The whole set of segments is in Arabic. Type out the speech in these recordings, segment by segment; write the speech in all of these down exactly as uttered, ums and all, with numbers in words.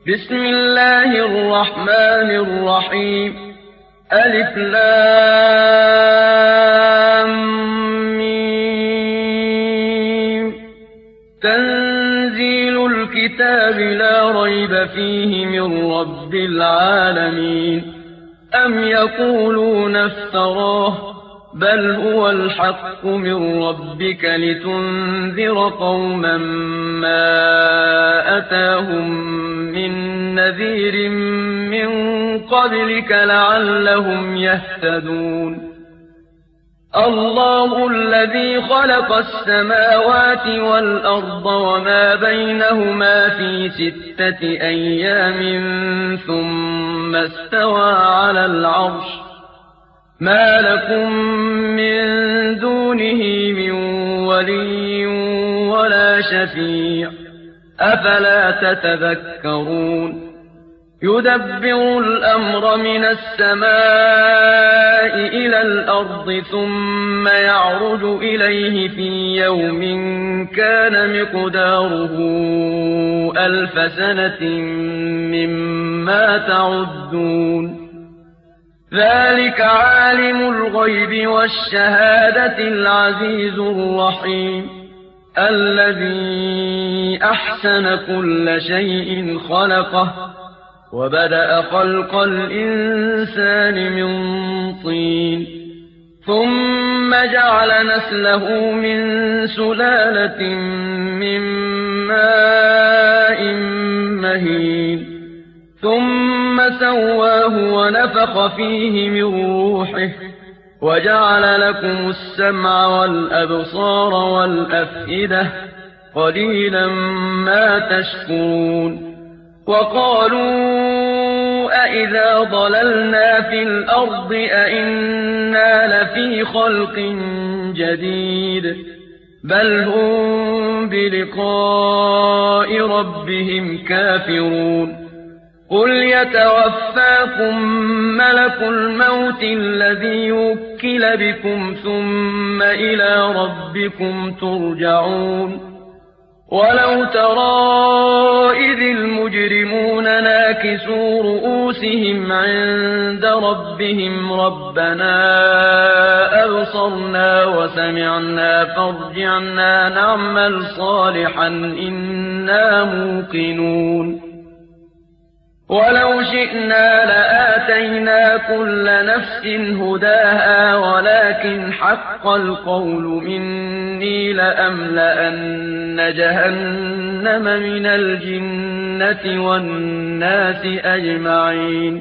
بسم الله الرحمن الرحيم ألف لام ميم تنزيل الكتاب لا ريب فيه من رب العالمين أم يقولون افتراه بل هو الحق من ربك لتنذر قوما ما أتاهم من نذير من قبلك لعلهم يهتدون الله الذي خلق السماوات والأرض وما بينهما في ستة أيام ثم استوى على العرش ما لكم من دونه من ولي ولا شفيع أفلا تتذكرون يدبر الأمر من السماء إلى الأرض ثم يعرج إليه في يوم كان مقداره ألف سنة مما تعدون ذلك عالم الغيب والشهادة العزيز الرحيم الذي أحسن كل شيء خلقه وبدأ خلق الإنسان من طين ثم جعل نسله من سلالة من ماء مهين ثم سواه ونفخ فيه من روحه وجعل لكم السمع والأبصار والأفئدة قليلا ما تشكرون وقالوا أإذا ضللنا في الأرض أإنا لفي خلق جديد بل هم بلقاء ربهم كافرون قل يتوفاكم ملك الموت الذي وكل بكم ثم إلى ربكم ترجعون ولو ترى إذ المجرمون ناكسوا رؤوسهم عند ربهم ربنا أبصرنا وسمعنا فارجعنا نعمل صالحا إنا موقنون ولو شئنا لآتينا كل نفس هداها ولكن حق القول مني لأملأن جهنم من الجنة والناس أجمعين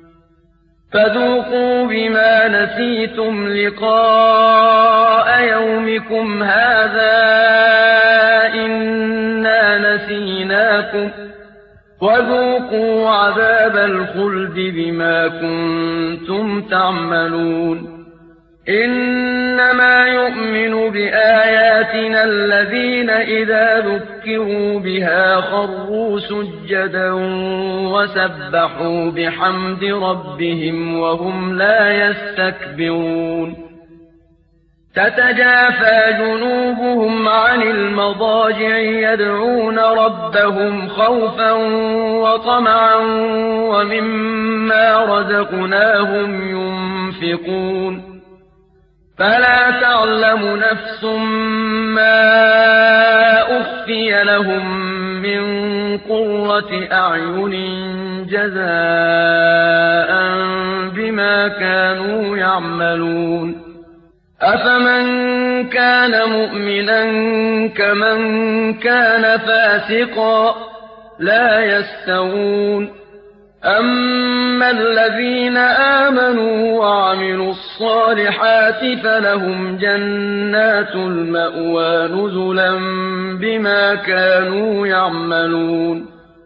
فذوقوا بما نسيتم لقاء يومكم هذا إنا نسيناكم وذوقوا عذاب الخلد بما كنتم تعملون إنما يؤمن بآياتنا الذين إذا ذكروا بها خروا سجدا وسبحوا بحمد ربهم وهم لا يستكبرون تتجافى جنوبهم عن المضاجع يدعون ربهم خوفا وطمعا ومما رزقناهم ينفقون فلا تعلم نفس ما أخفي لهم من قرة أعين جزاء بما كانوا يعملون أفمن كان مؤمنا كمن كان فاسقا لا يستوون أما الذين آمنوا وعملوا الصالحات فلهم جنات المأوى نزلا بما كانوا يعملون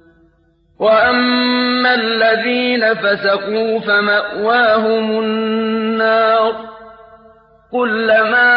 وأما الذين فسقوا فمأواهم النار كلما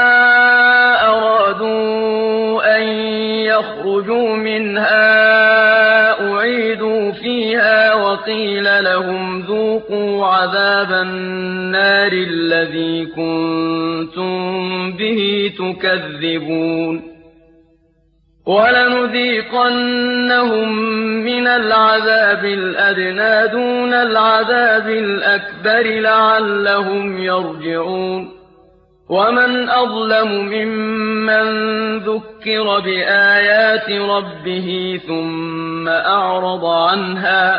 أرادوا أن يخرجوا منها أعيدوا فيها وقيل لهم ذوقوا عذاب النار الذي كنتم به تكذبون وَلَنُذِيقَنَّهُم مِّنَ الْعَذَابِ الْأَدْنَىٰ دُونَ الْعَذَابِ الْأَكْبَرِ لَعَلَّهُمْ يَرْجِعُونَ وَمَنْ أَظْلَمُ مِمَّن ذُكِّرَ بِآيَاتِ رَبِّهِ ثُمَّ أَعْرَضَ عَنْهَا ۚ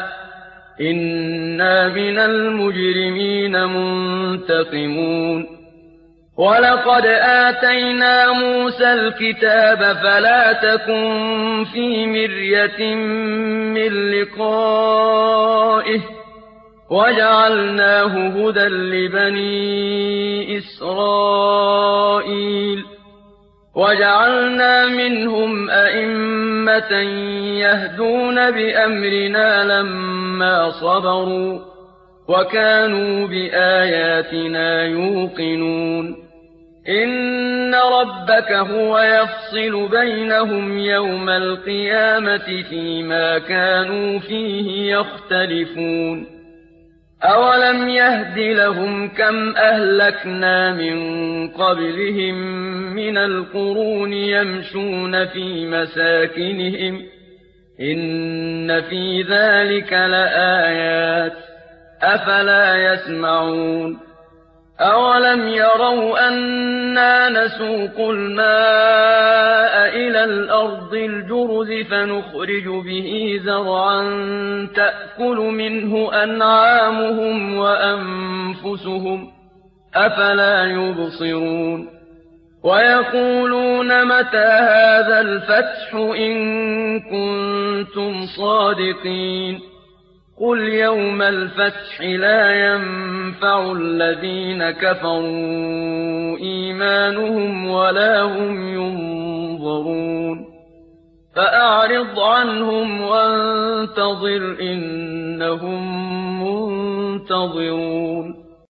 إِنَّا مِنَ الْمُجْرِمِينَ مُنتَقِمُونَ وَلَقَدْ آتَيْنَا مُوسَى الْكِتَابَ فَلَا تَكُن فِي مِرْيَةٍ مِّن لِّقَائِهِ ۖ وَجَعَلْنَاهُ هُدًى لِّبَنِي إِسْرَائِيلَ وَجَعَلْنَا مِنْهُمْ أَئِمَّةً يَهْدُونَ بِأَمْرِنَا لَمَّا صَبَرُوا ۖ وَكَانُوا بِآيَاتِنَا يُوقِنُونَ إِنَّ رَبَّكَ هُوَ يَفْصِلُ بَيْنَهُمْ يَوْمَ الْقِيَامَةِ فِيمَا كَانُوا فِيهِ يَخْتَلِفُونَ أَوَلَمْ يَهْدِ لَهُمْ كَمْ أَهْلَكْنَا مِن قَبْلِهِم مِّنَ الْقُرُونِ يَمْشُونَ فِي مَسَاكِنِهِمْ ۗ إِنَّ فِي ذَٰلِكَ لَآيَاتٍ ۖ أَفَلَا يَسْمَعُونَ أَوَلَمْ يَرَوْا أَنَّا نَسُوقُ الْمَاءَ إِلَى الْأَرْضِ الْجُرُزِ فَنُخْرِجُ بِهِ زَرْعًا تَأْكُلُ مِنْهُ أَنْعَامُهُمْ وَأَنفُسُهُمْ ۖ أَفَلَا يُبْصِرُونَ وَيَقُولُونَ مَتَىٰ هَٰذَا الْفَتْحُ إِن كُنتُمْ صَادِقِينَ قُلْ يَوْمَ الْفَتْحِ لَا يَنفَعُ الَّذِينَ كَفَرُوا إِيمَانُهُمْ وَلَا هُمْ يُنظَرُونَ فَأَعْرِضْ عَنْهُمْ وَانتَظِرْ إِنَّهُم مُّنتَظِرُونَ